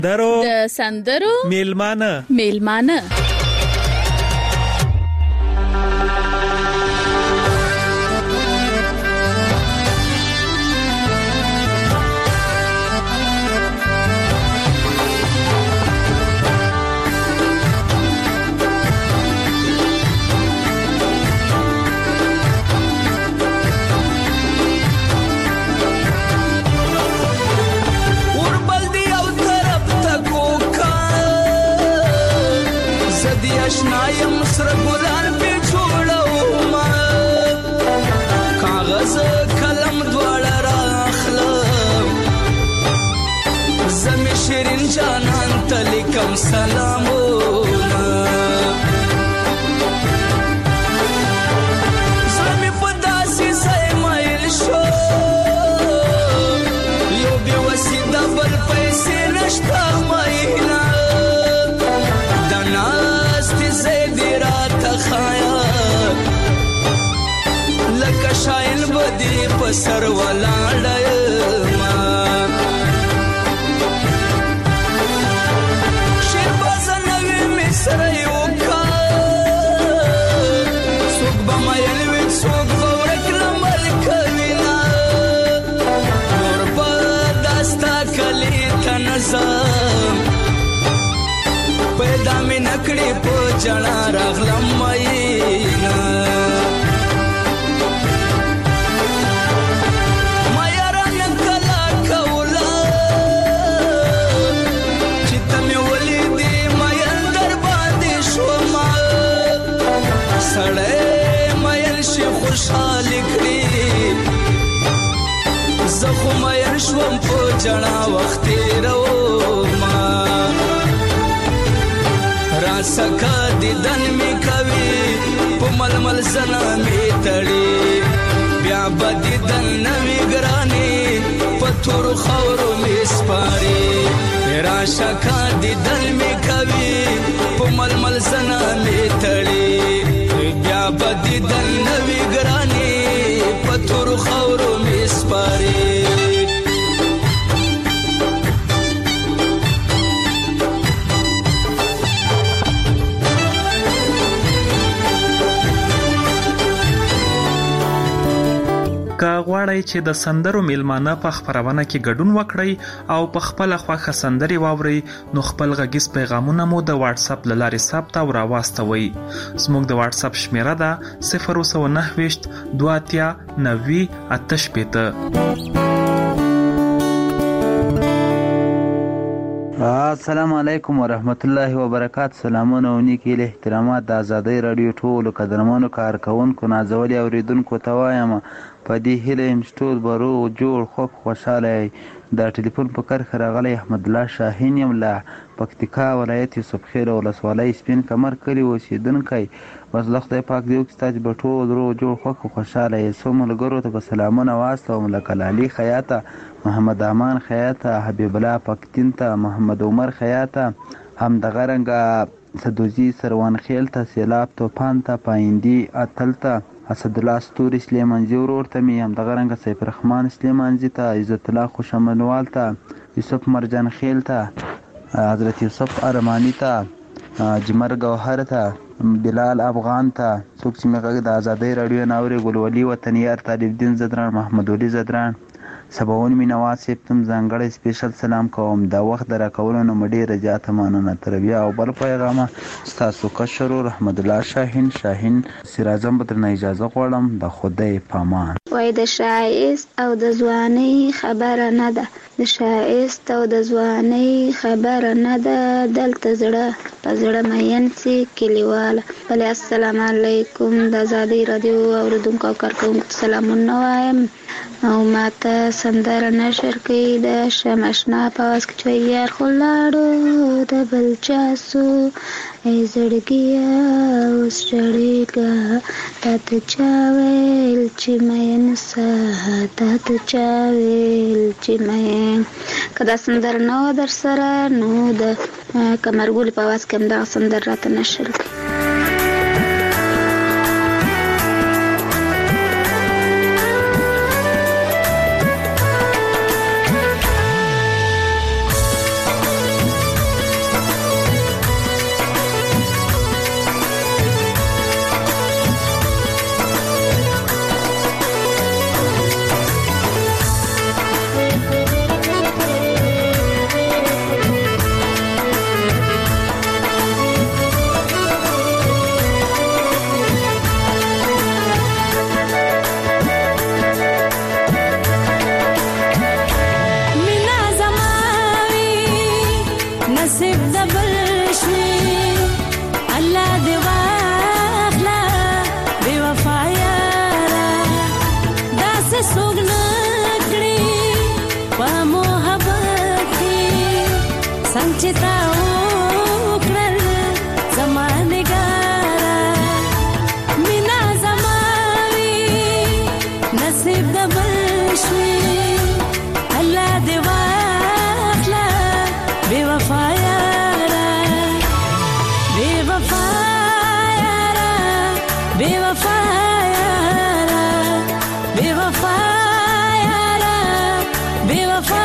د سندرو میلمانه اشنایم سره ګلان په جوړو ما کاغذ قلم دواړه راخلم زمي شیرین جانان ته لیکم سلامونه زمي په داسې ځای مایل شو یو بې وسیله بل پیسې نشته مایله لکه شاین بدی پسر ولاړما شیر بازنوی مصر یو کا سوک بمایل وی سوک بورک لمل کوینا نور با داستا کلی تنظم پیدا می نکړي په جنا راغلم ماینا مایران کلا کولا چې تمه ولیدې مایل در باندې شو ما سړې مایل شي خوشاله کړي زه خو مایل شوم په جنا وخت رو ما سکا دیدن می کوي په ململ زنا می تړي بیا به دیدن نوی ګرانی په تور خاورو می سپاري را شکا دیدن می کوي په ململ زنا می تړي بیا به دیدن نوی ګرانی په تور خاورو می سپاري که غواړئ چې د سندرو میلمانه په خپرونه کې ګډون وکړئ او په خپله خوښه سندرې واورئ نو خپل غږیز پیغامونه مو د واتساپ له لارې ثبت او راواستوئ. زموږ د واتساپ شمیره ده 029 2 90 السلام علیکم ورحمت الله وبرکاته. سلامونه او نیکی له احترامات د آزادۍ رادیو ټولو قدرمنو کارکونکو نازولي اوریدونکو ته وایم په دې هیله یم چې ټول به روغ جوړ خوشحاله یئ. د ټلیفون په کرښه راغلی احمد الله شاهین یم له پکتیکا ولایت یوسف خیل ولسوالۍ سپین کمر کلي اوسېدونکی. بس له خدای پاک دې وکړي چې به ټول روغ جوړ خوشحاله یئ. څو ملګرو ته به سلامونه واستوم لکه لالي خیاطه، محمد امان خیاطه، حبیب الله پکتین ته، محمد عمر خیاطه، همدغه رنګه سدوزي سروان خیل ته، سیلاب توپان ته، پایندي اتل ته، اسد الله ستوري سلیمانزي ورور ته مې همدغه رنګه سیف الرحمن سلیمانزي ته، عزت الله خوشامنوال ته، یوسف مرجان خیل ته، حضرت یوسف ارمانی ته، جمر گوهر ته، بلال افغان ته، څوک چې مې غږ د آزادۍ راډیو نه اوري، ګلولي وطنیار، طالب الدین زدران، محمد ولی زدران، سباون مینواز صاحب ته ځانګړی سپیشل سلام کوم. دا وخت د راکولو نه مې ډېره زیاته مننه. تر بیا او بل پیغامه ستاسو کشر احمد الله شاهین سراجم به درنه اجازه غواړم. د خدای پامان. وای د شایست او د ځوانۍ خبره نه ده، د شایست او د ځوانۍ خبره نه ده، دلته زړه په زړه مین سي کلیواله. بلې السلام علیکم د آزادۍ راډیو اوریدونکو او کارکوونکو سلامونه وایم او ماته سندره نشر کوي د شمشنا په واس کې چې یار خو لاړو د بل چا سو ای زړګیا اوس جړېږه تا ته چا ویل چې مین سه تا ته چا ویل چې مین. که دا سندره نه وه در سره نو د کمرګولي په واس کې همدغه سندره راته نشر کوي. نصیب د بل شوي الله دې واخله بې وفا یاره داسې څوک نه کړي په محبت کې څنګه چې تا وکړل زما نګاره مینا زما وي نصیب د بل شوي الله دې واخله بې وفا یاره بې وفا یاره بې وفا یاره بې وفا یاره بې وفا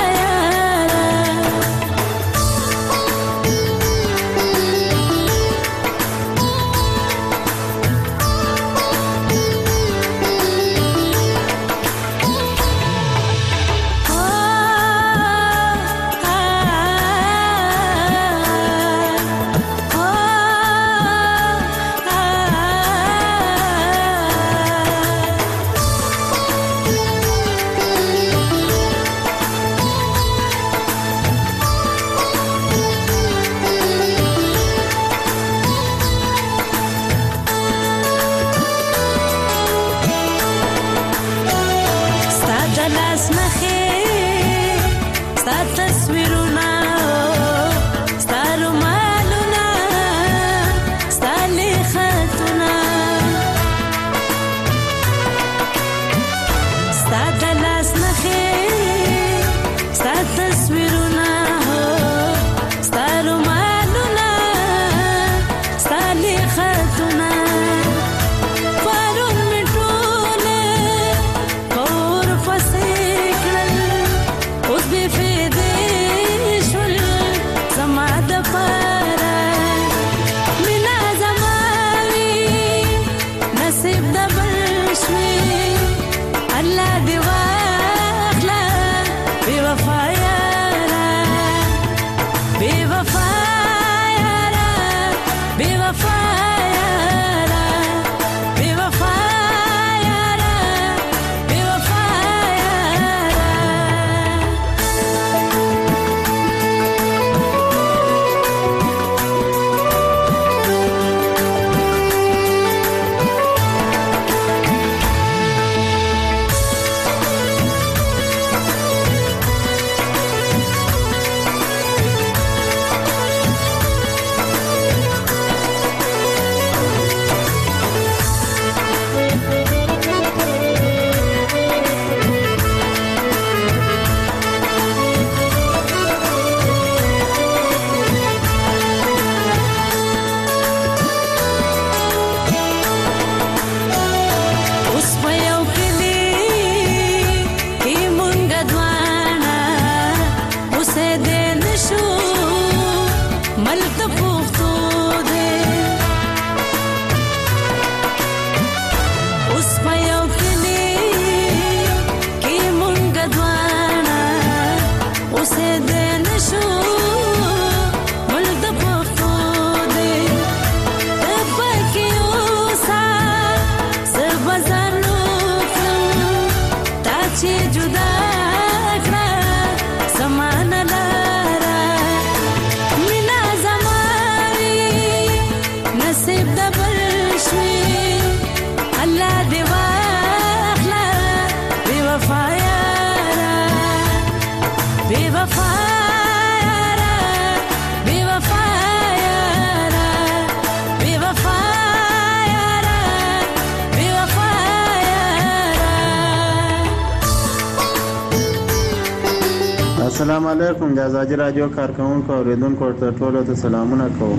السلام علیکم د ازادي رادیو کارکونکو اوریدونکو ټولو ته سلامونه کوم.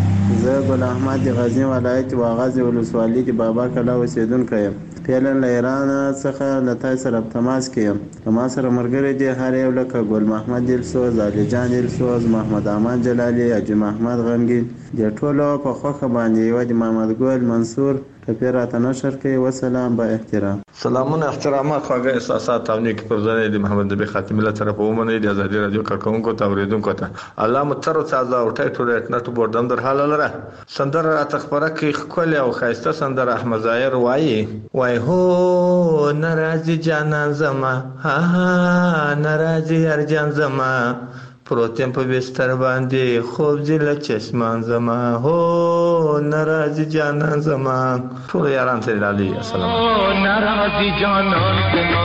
زه ګل احمد د غزنی ولایت واغازي ولسوالۍ کې بابا کلا اوسیدونکی یم. فعلا له ایران څخه له تاسو سره تماس کوم. ما سره مرګري دي هر یو لکه ګل محمد دلسوز، علي جان دلسوز، محمد امان جلالي، حاجي محمد غنگی د ټولو په خوخه باندې یو د محمد ګل منصور کپیرات نشر کوي. وسلام با احترام. سلامونه احترامات خواږه احساسات او نیک پر ځای د محمد نبی خاتم الله طرف ومنه د ازادي رادیو کارکونکو ته اوریدونکو ته الله متر تازه او ټایټو ریټ نټ بوردم در حاله لره سندره تخبره کې خپل او خاصه سندره احمد ظاهر وای هو ناراضي جانان زما ها ناراضي ارجان زما پروتیم په بستر باندې خوب زله چشمان زما هو ناراضي جانان زما ټول یاران سره لالی السلام ناراضي جانان زما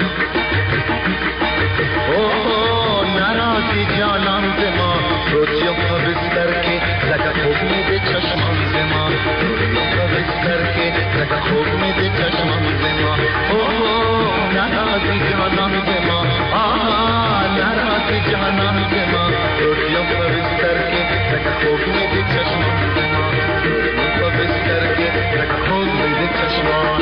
او ناراضي جانان زما پروتیم په بستر کې لکه خوب مې د چشمان زما پروتیم په بستر کې لکه خوب مې د چشمان زما او ناراضي جانان زما ناراضي جانان زما پروتیم په بستر کې لکه خوب مې د چشمان زما پروتیم په بستر کې لکه خوب مې د چشمان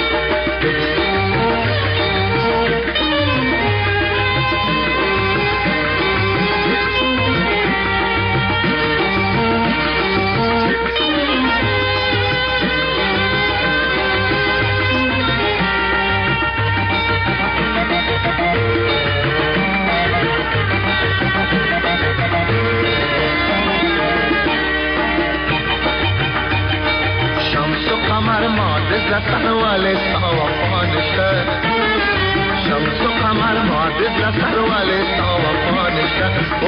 لسن والے سوافانشتا شمس و قمر مادد لسن والے سوافانشتا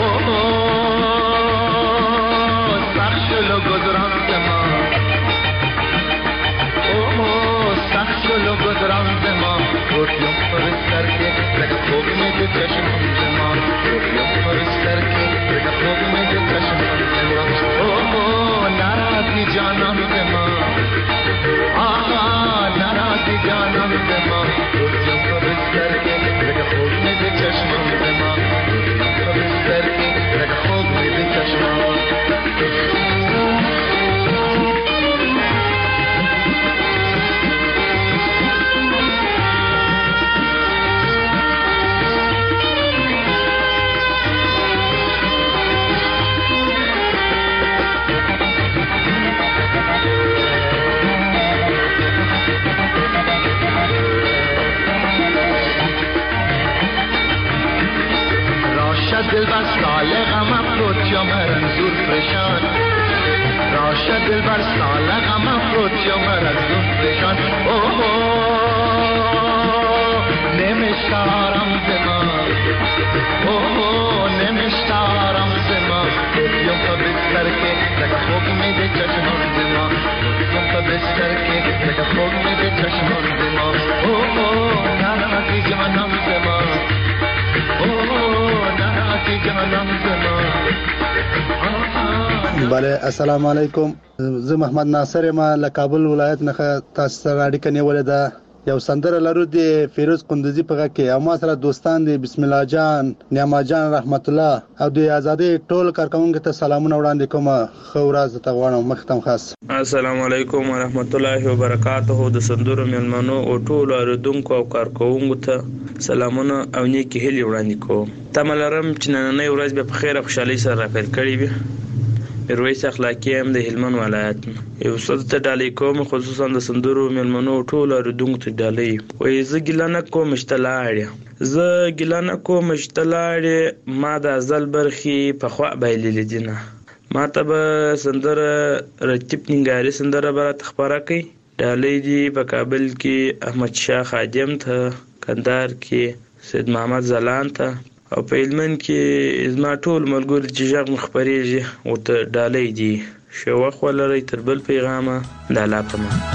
سخشلو گذران زما سخشلو گذران زما روٹیوں پر سر کے لگا خوب میں جو چشمان زما روٹیوں پر سر کے لگا خوب میں جو چشمان زما ناراضی جانان زما ناراضی جانان زما روٹیوں پر سر کے لگا خوب میں جو چشمان زما روٹیوں پر سر کے لگا خوب میں جو چشمان دل بر سال غم افروت یا مرنزور پریشان راشد دل بر سال غم افروت یا مرنزور پریشان نمیشتارم زما نمیشتارم زما روٹیوں پر بستر کے لگا خوب میں دے چشمان زما روٹیوں پر بستر کے لگا خوب میں دے چشمان زما ناراضی جانم زما بله السلام علیکم زه محمد ناصر یم له کابل ولایت نه تاسو سره اړیکه نیولې ده یو سندره لرو د فیروز قندوزی په کې او ما سره دوستان دي بسم الله جان نعما جان رحمت الله او د آزادی ټول کارکونکو ته سلامونه وړاندې کوم خو ورځ ته غواړم مختم خاص السلام علیکم ورحمت الله وبرکاته د سندرو ملمنو او ټول اوریدونکو او کارکونکو ته سلامونه او نیکی هیلې وړاندې کوم تملرم چې نننۍ ورځ به په خیر او خوشحالي سره راپیل کړي وي میرویس اخلاقی هم د هلمند ولایت یو څه ته ډالۍ کوم خصوصا د سندرو ملمنو ټول اوریدونکو ته ډالۍ وای زه ګیلانه کوم مشتلاړې ما د ازل برخي په خوا بایلې دینه ما ته به سندره رتیب ننګاری سندره برات خبره کوي ډالۍ دی په کابل کې احمد شاه خادم ته کندهار کې سید محمد زلان ته او په هلمند کې زما ټول ملګري چې ژغ مخبريږي ورته ډالۍ دي شوخ ولري تر بل پیغامه د الله په امان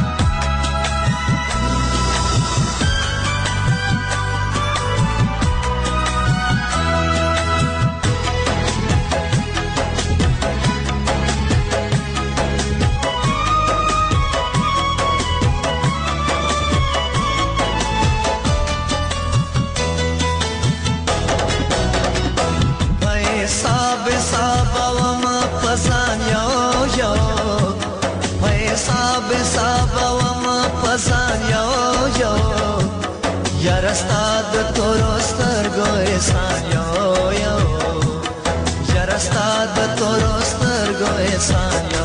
Yarastad torostar goesan yo Yarastad torostar goesan yo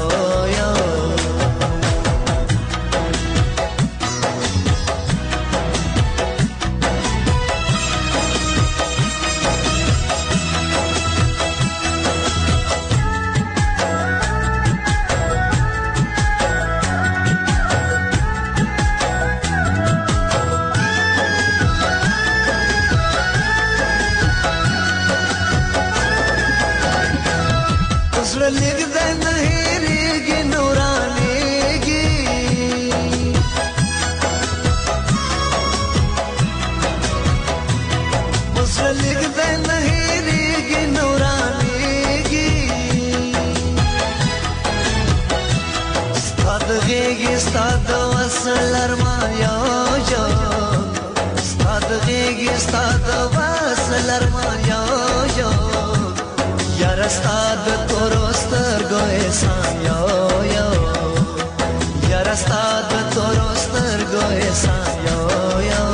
زړه نږدې نه هېرېږي نورانېږي زړه نږدې نه هېرېږي نورانېږي ستا د غېږې ستا د وصل ارمان یو یو ستا د غېږې ستا د وصل ارمان یو یو یاره ستا د تورو سترګو احسان یو یو یاره ستا د تورو سترګو احسان یو یو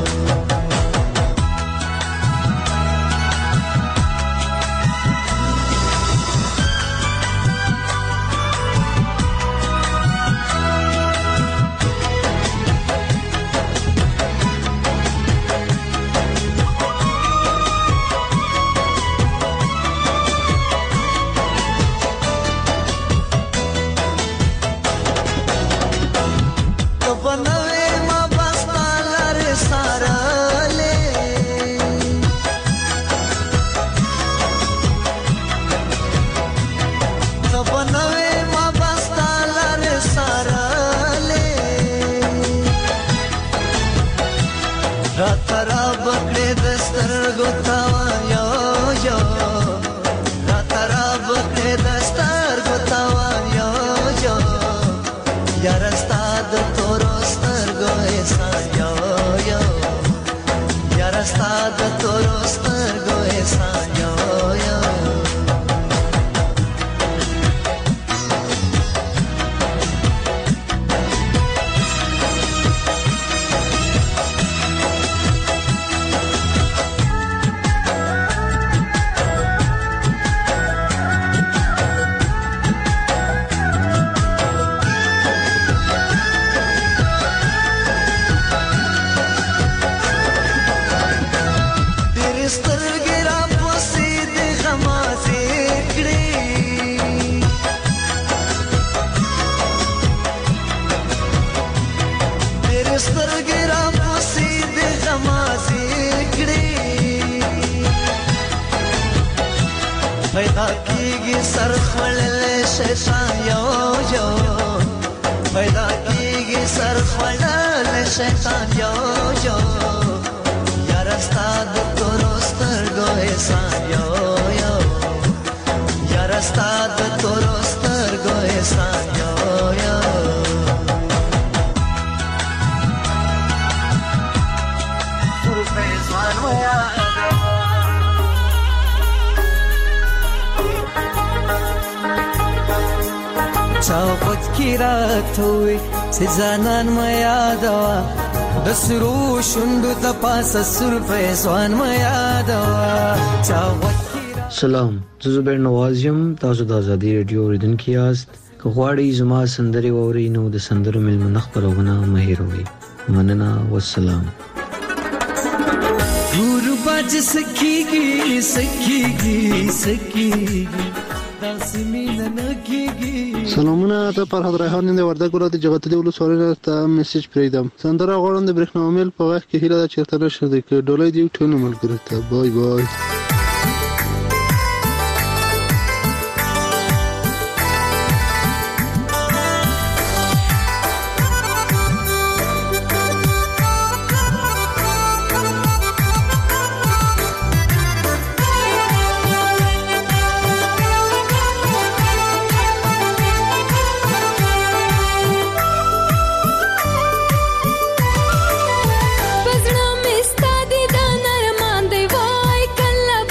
زانان ما یادوا د سرو شوندو د پاسه سر فیضان ما یادوا سلام زه زبیر نواز یم تاسو د ازادي رادیو اوریدونکي یاست که غواړئ زما سندرې واورئ نو د سندرو میلمنه خپرونه مه هېروئ مننه والسلام غربت سکیږي سکیږي سکیږي سلامونه ته فرحت ریحان د وردګ ولایت جغتلي ولسوالۍ ته میسج پرېږدم سندره غواړم د برېښنا میل په وخت کې هیله ده چېرته نشر دی که ډولۍ دی ټولو ملګرو ته بای بای Pazra me está de danar mande vai kalla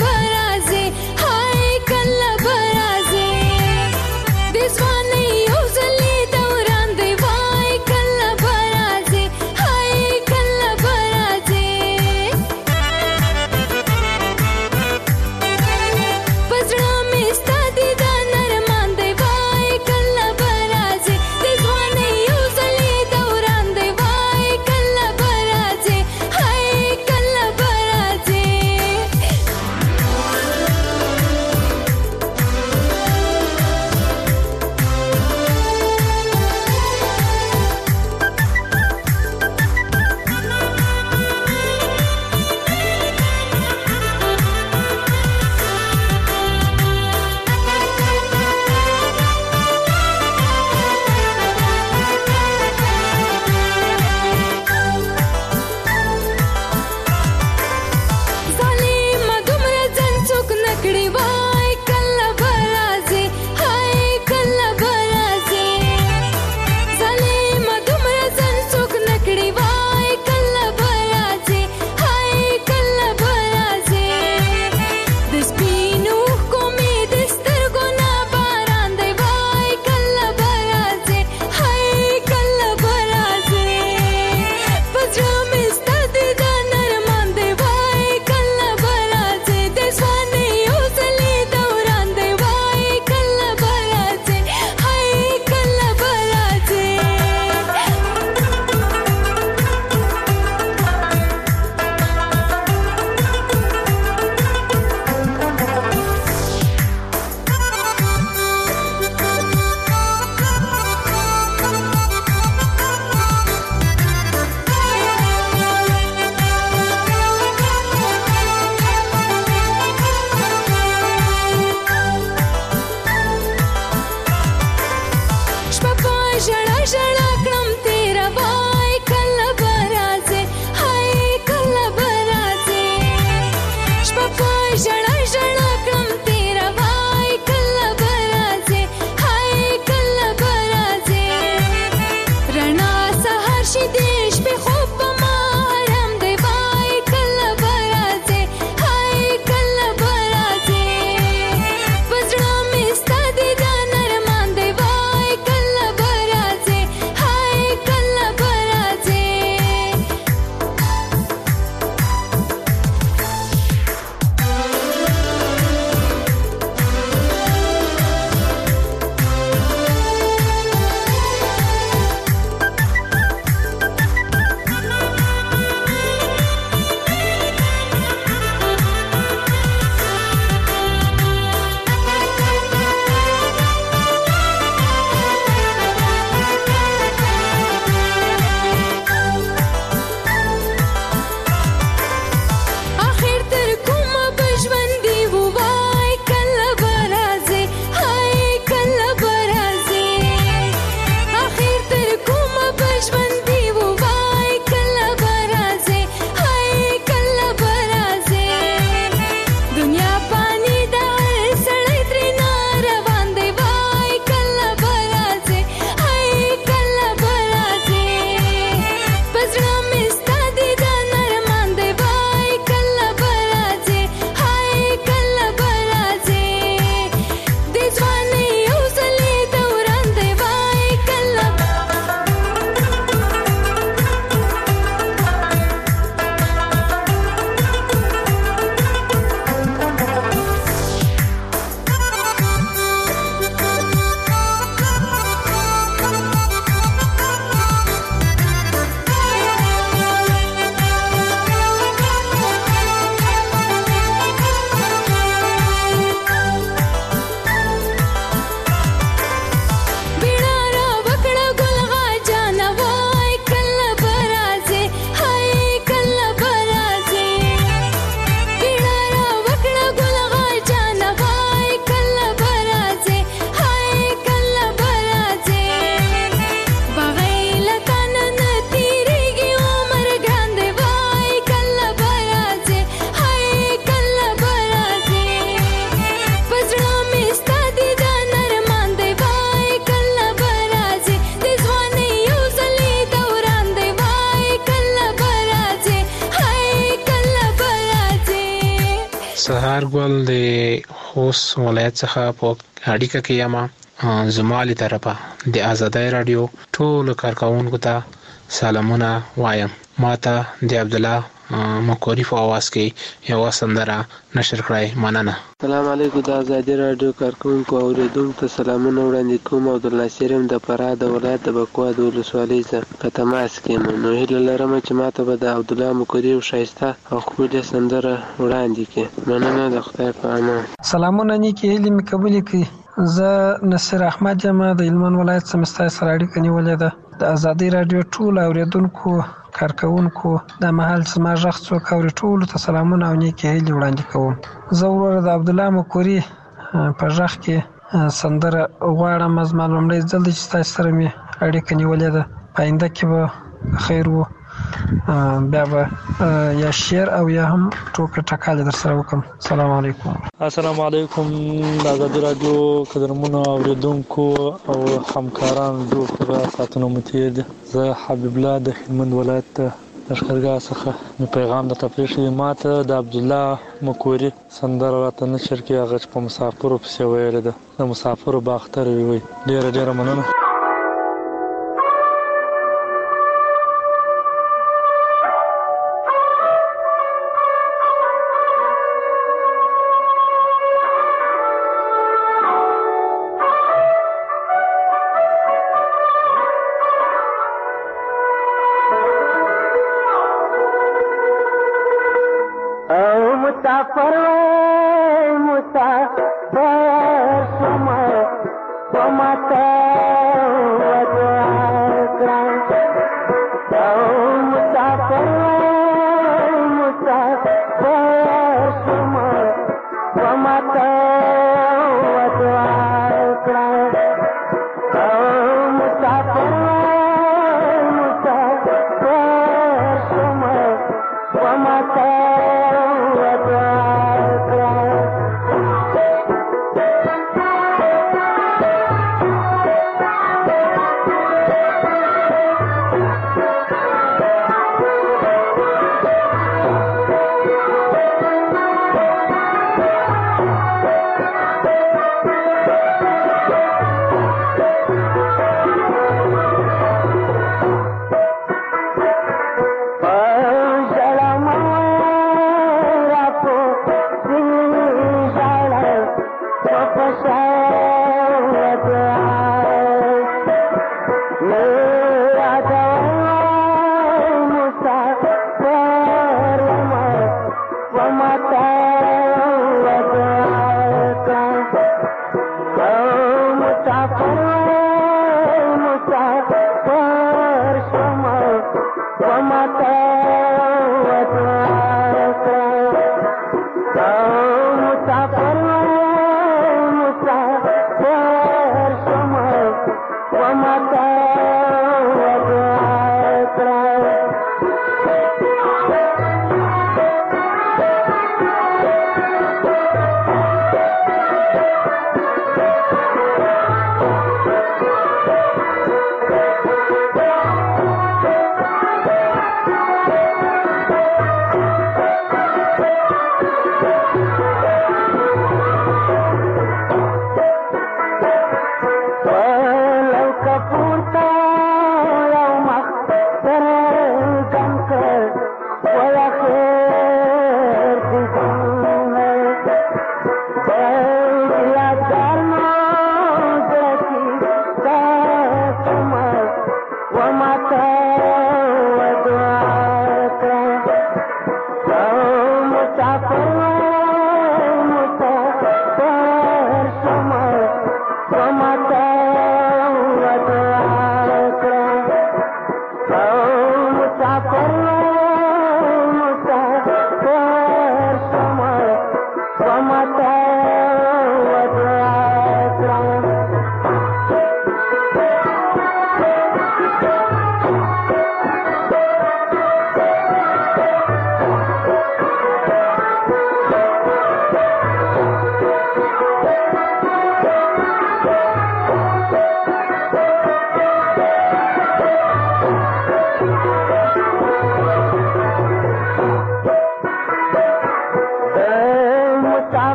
سهار ګل د خوست ولایت څخه په اړیکه کې یم. زما له طرفه د آزادۍ رادیو ټول کارکونکو ته سلامونه وایم. ماته د عبد الله مکوري په आवाज کې یو سندره نشر کړای. مننه. السلام علیکم. د آزادۍ رادیو کارکونکو اوریدونکو ته سلامونه وړاندې کوم. عبدالله سیرم د فراه د ولایت د بکوا د ولسوالۍ څخه په تماس کې یم. نو هیله لرم چې ماته به د عبدالله مکوري او ښایسته او ښکلې سندره وړاندې کړي. مننه. د خدای په امان. سلامونه نیکې هیلې مې قبولې کړي. زه نصیر احمد یم د هلمند ولایت څخه ستا سره اړیکه نیولې ده. د آزادۍ رادیو ټول اوریدونکو کارکونکو د مهال زما غږ څوک اوري ټولو ته سلامونه او نیکې هیلې وړاندې کوم. زه وروره د عبدالله مکوري په غږ کې سندره غواړم. زما لومړی ځل دی چې ستاسو سره مې اړیکه نیولې ده. په آینده کې به خیر و بیا به یا شعر او یا هم ټوکه ټکالې در سره وکړم. السلام علیکم. السلام علیکم. د آزادۍ رادیو قدرمنو اوریدونکو او همکارانو جوړ خدا ساتنه متیر دي. زه حبیب الله د هلمند ولایت لښکرګاه څخه مې پیغام د تفریح ماته د عبدالله مکوري سندره راته نشر کې هغه په مسافرو پسې ویلې ده. د مسافرو باختر وي. ډیره مننه.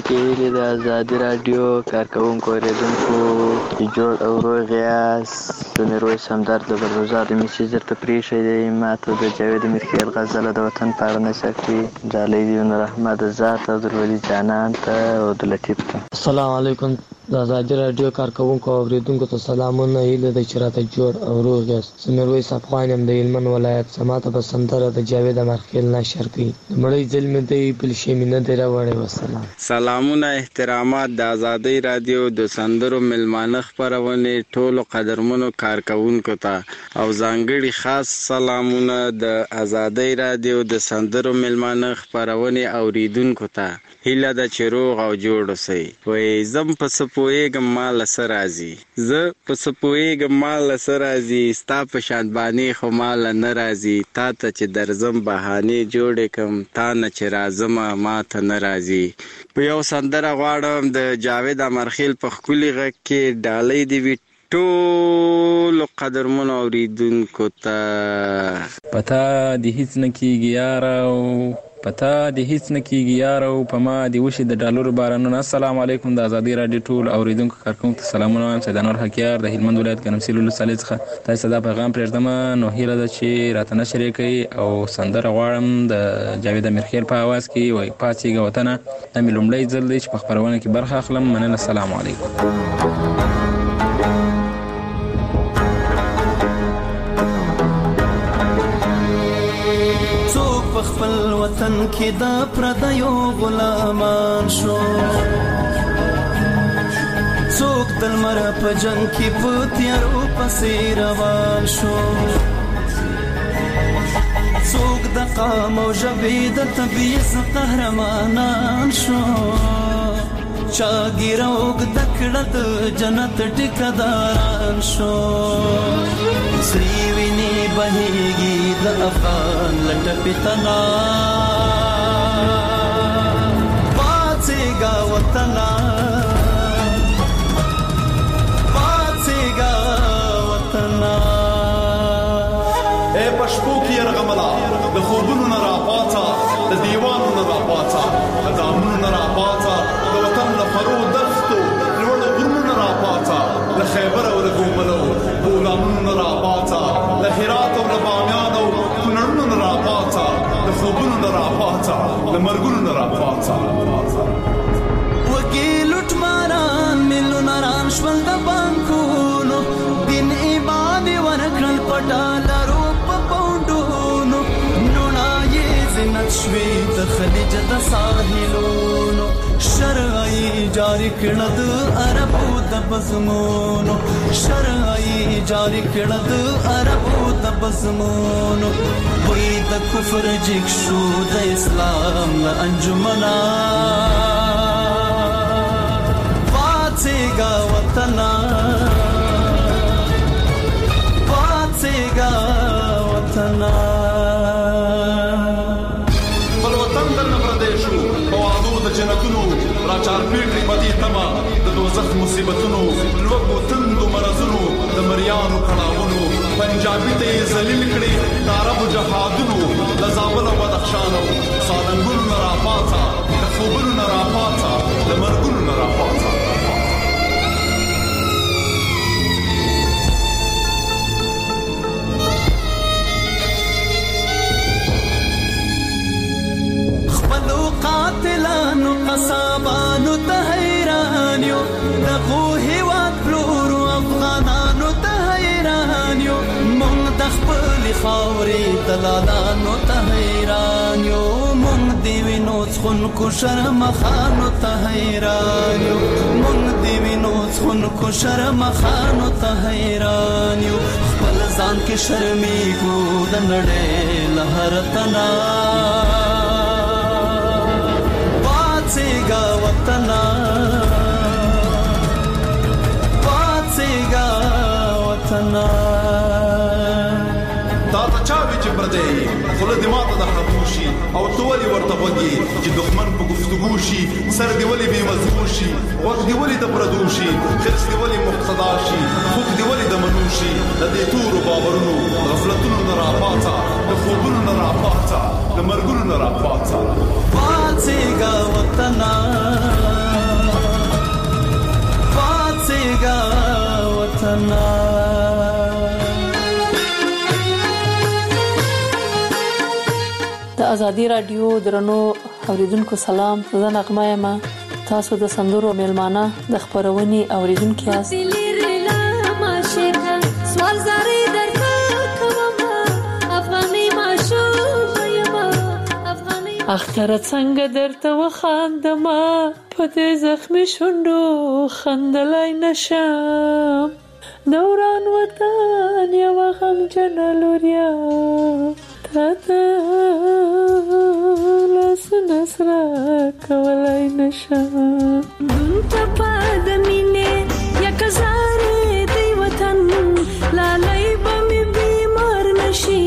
کې هیلې د ازادي رادیو کارکوونکو اوریدونکو جوړ او روغ یاست. د میرویس همدرد د بلوزار د میسیج درته پرېښی دی. ما ته د جاوید میرخیل غزله د وطن په اړه نشر کړي. ډالۍ دي نور احمد ذات، عبدالولي جانان ته او عبداللطیف ته. السلام علیکم. د ازادي رادیو کارکوونکو او اوریدونکو ته سلامونه. هیله ده چې راته جوړ او روغ یاست. زه میرویس افغان یم د هلمند ولایت. زما ته به سندره د جاوید امرخیل نشر کړي. د مړی ځل مې دی بل شی مې نه دی راوړی. وسلام. سلامونه احترامات د ازادي رادیو د سندرو ملمانه خپرونې ټولو قدرمنو کارکوونکو ته او ځانګړي خاص سلامونه د ازادي رادیو د سندرو ملمانه خپرونې اوریدونکو ته. هیله ده چې روغ او جوړ اوسئ. وایي زم په څه پوهېږم ما له څه راځي، زه په څه پوهېږم ما له څه راځي، ستا په شان بانې خو ما له نه راځي. تا ته چې درځم بهانې جوړې کړم، تا نه چې راځمه ما ته نه راځي. په یو سندره غواړم د جاوید امرخیل په ښکلي غږ کې ډالۍ دې وي ټولو قدرمنو اوریدونکو ته. پتا دې هیڅ نه کېږي یاره، پتا دې هیڅ نه کېږي یاره، په ما دې وشي د ډالرو بارانونه. السلام علیکم. د ازادي رادیو ټول اوریدونکو کارکوونکو ته سلامونه وایم. سید انور حکیار د هلمند ولایت ګرمسیر ولسوالۍ څخه تاسو ته پیغام پرېږدم. نو هیله ده چې راته نشر یې کوي او سندره غواړم د جاوید امیرخیل په اواز کې. وایي پاڅېږه وطنه. دا مې لومړی ځل دی چې په خپرونه کې برخه اخلم. مننه. السلام علیکم. خپل وطن کې د پردیو غلامان شو، څوک د لمر په جنگ کې په تیارو پسې روان شو، څوک د قام او ژبې د تبعیض قهرمانان شو، چا ګیره اوږده کړه د جنت ټیکهداران شو. سرې وینې بهېږي د افغان له ټپې تنا، پاڅېږه وطنه، پاڅېږه وطنه. ای په شپو کې یرغمله د خوبونو نه راپاڅه، د دیوانو نه راپاڅه، د دامونو نه راپاڅه، د وطن له فرو دښتو لوړو غرونو نه راپاڅه، له خیبر او له ګوملو بولانونو نه راپاڅه، له هرات او له بامیان او کونړونو نه راپاڅه، د خوبونو نه راپاڅه، له مرګونو نه راپاڅه. وږي لوټماران میلیونران شول د بانکونو، دین ایمان یې ورکړل په ډالرو په پونډونو، نوڼه یې زینت شوې د خلیج د ساحلونو، شرعي جاری کړه د عربو د بزمونو، شرعي جاری کړه د عربو د بزمونو. وی د کفر جګ شو د اسلام له انجمنا، پاڅېږه وطنه، پاڅېږه وطنه. بل وطن درنه پردی شو په وعدو د جنتونو، راچار پیټري بدي تما د دوزخ مصیبتونو، لوږو تندو مرزونو د مریانو کړاوونو، پنجابي ته یې ذلیل کړي د عربو جهادونو، د زابل او بدخشان او سالنګونو نه راپاڅه، د خوبونو نه راپاڅه، د مرګونو نه راپاڅه. خپلو قاتلانو قصابانو ته حیران یو، دغو هېواد پلورو افغانانو ته حیران یو، مونږ د خپلې خاورې دلالانو ته حیران یو، مونږ د وینو څښونکو شرمخانو ته حیران یو، مونږ د وینو څښونکو شرمخانو ته حیران یو. خپل ځان کې شرمېږو د نړۍ له هر تنا، پاڅېږه وطنه، پاڅېږه وطنه. تا ته چا وي چې پردی خوله دې ماته د خاموشي، او ته ولې ورته غوږ یې چې دښمن په گفتگو شي، سر دې ولې بې مضمون شي، غوږ دې ولې د پردو شي، حرص دې ولې مقتدا شي، خوب دې ولې د منو شي. د دې تورو باورونو غفلتونو نه راپاڅه، د خوبونو نه راپاڅه، د مرګونو نه راپاڅه. پاڅېږه وطنه، سنا د ازادي رادیو درنو اوریدونکو سلام، زه نغمه یم. تاسو د سندرو میلمانه د خبرونې اوریدونکو یاست. سوال زاری درته کوم افغاني ماشوم یم اختر څنګه درته وخاندم په دې زخمي شونډو خندلای نشم دوران وطن یو غمجن لوریا تاته لاسونه سره کولای نشم دونته پاد مینه یک زاره دی وطن لالای بمی بیمار نشی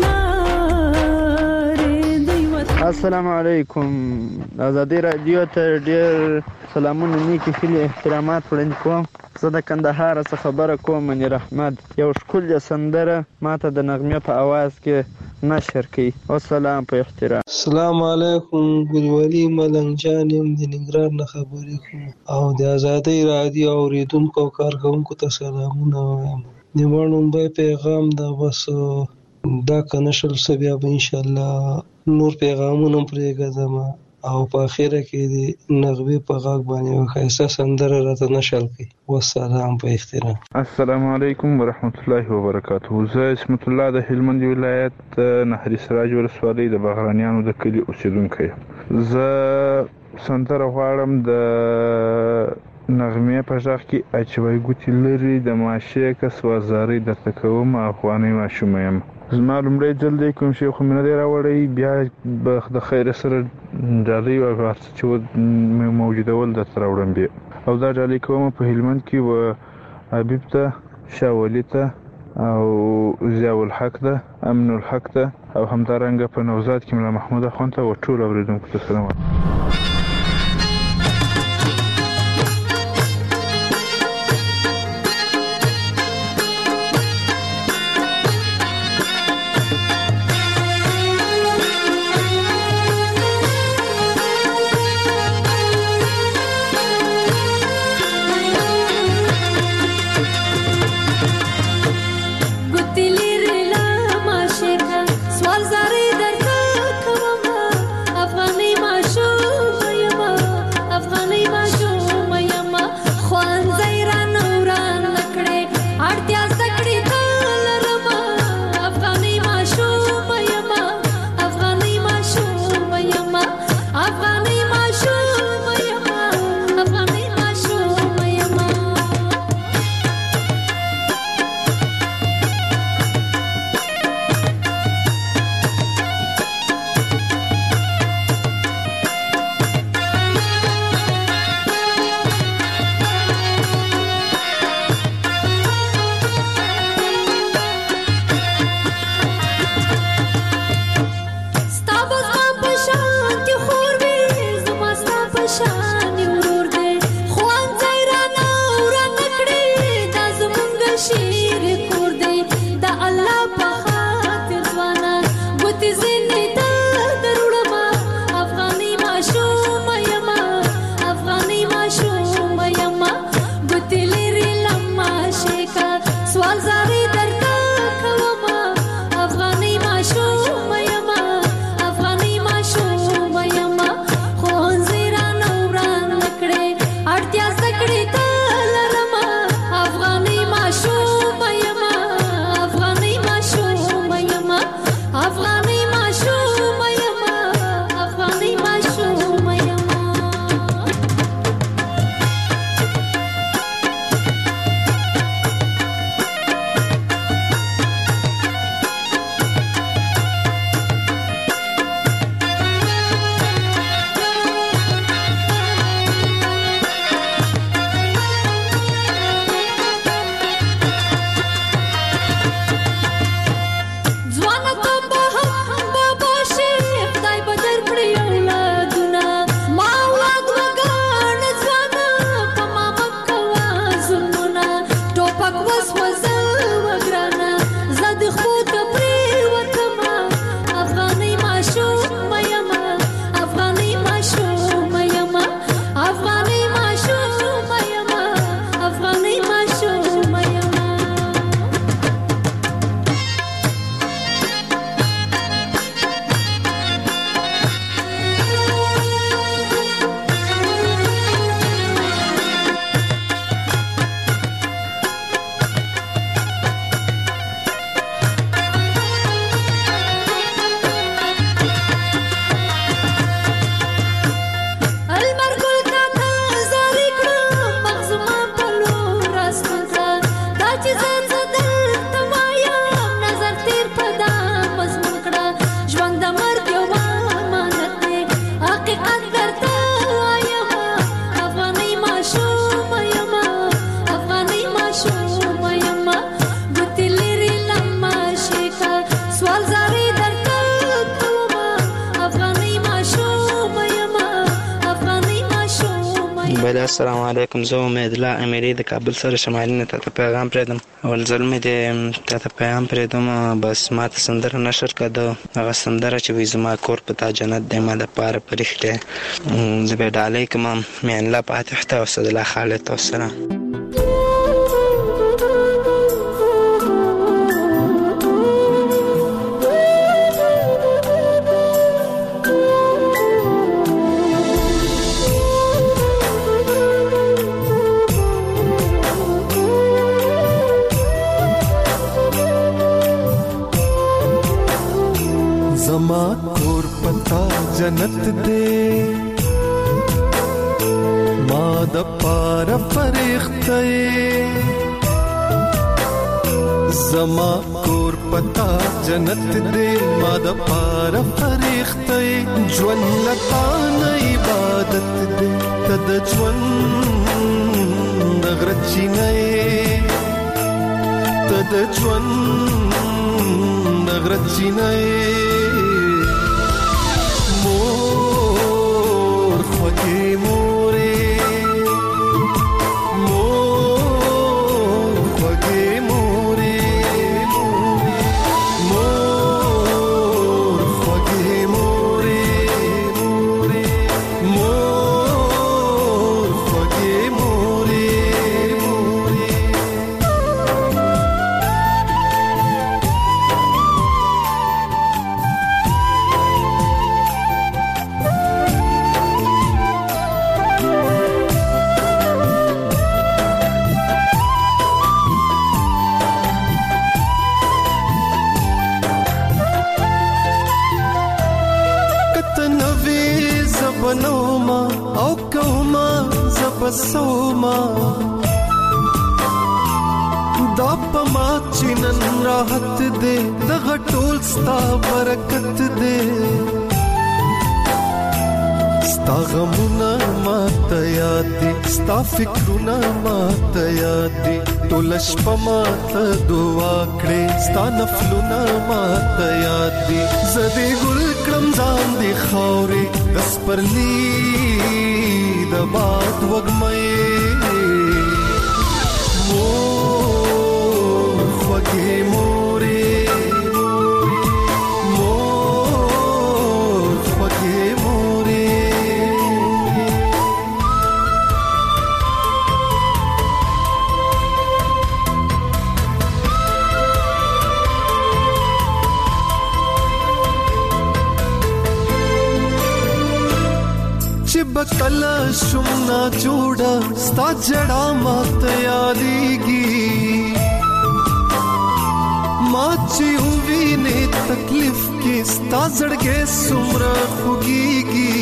السلام علیکم. آزادی رادیو ته ډیر سلامونه، نیکی هیلې، احترامات وړاندې کوم. زه د کندهار څخه خبره کوم. منیر احمد یو ښکلې سندره ماته د نغمې په اواز کې نشر کړي. والسلام په احترام. السلام علیکم. ګلولي ملنګ جان یم د ننګرهار نه خبرې کوم او د آزادی رادیو اوریدونکو او کارکوونکو ته سلامونه وایم. نیمه لومړی پیغام دا بس دا کنه شل څه بیا به انشاءالله نور پیغامونه پرېږدم او په اخره کې د نغمې په غږ باندې یوه ښایسته سندره راته نشر کړي. والسلام په احترام. السلام علیکم ورحمت الله وبرکاته. زه اسمت الله د هلمند ولایت نهري سراج ولسوالۍ د بغرانیانو د کلي اوسیدونکی یم. زه سندره غواړم د نغمې په غږ کې اچوي ګوتې لري د ماشې کس وازارۍ درته کوم افغاني ماشوم یم. زما لومړی ځل دی کوم شی خو مې نه دی راوړی، بیا به د خیر سره ډالۍ او هر څه چې موجودول درته راوړم بیا. او دا ډالۍ کوم په هلمند کې و حبیب ته، شاه ولي ته او ضیاء الحق ته، امن الحق ته او همدارنګه په نوزاد کې ملا محمود اخوند ته او ټول اوریدونکو ته سلام. سوال زاری درته کوم افغاني ماشوم بله السلام علیکم. زه امید الله امیری د کابل سره شمالي نه ته پیغام پرېږدم. اول ځل مې د ته پیغام پرېږدم، بس ما ته سندره نشر کړه، هغه سندره چې وایي زما کور په تا جنت دی ما دپاره پرېښ دی. زه به یې ډالۍ کړم. میان الله فاتح ته او اسدالله خالد ته والسلام. زما کور پتا جنت دے ما د پار فرښتې، زما کور پتا جنت دے ما د پار فرښتې، ژوند لتا نه عبادت دے تد ژوند غرچینه تد ژوند غرچینه مور خوږې مورې مور خوږې مورې مور خوږې مورې مور خوږې مورې بنوما او کوما زبسوما دا پما چینن راحت دے دغه ټول ستا برکت دے ستا غمونه ماته یاد دي ستا فکرونه ماته یاد دي ټول شپه ماته دعا کړې ستا نفلونه ماته یاد دي زه دې ګل کړم ځان دې خاورې د سپرلي د باد وږمې مور خوږې مورې مور خوږې مورې چې بکلا شمنا جوړا ستا جڑا مات یادېږي ما چې وینې تکلیف کې ستا زړګې څومره خوږېږي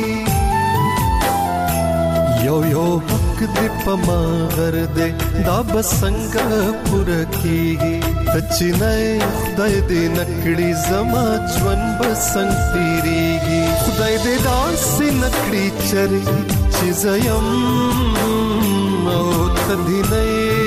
یو یو حق دې په ما غر دې دا به څنګه پوره کېږي ته چې نه خدای دې نکړي زما ژوند به څنګه تېرېږي خدای دې داسې نکړي چرې چې زه یم او ته دې نه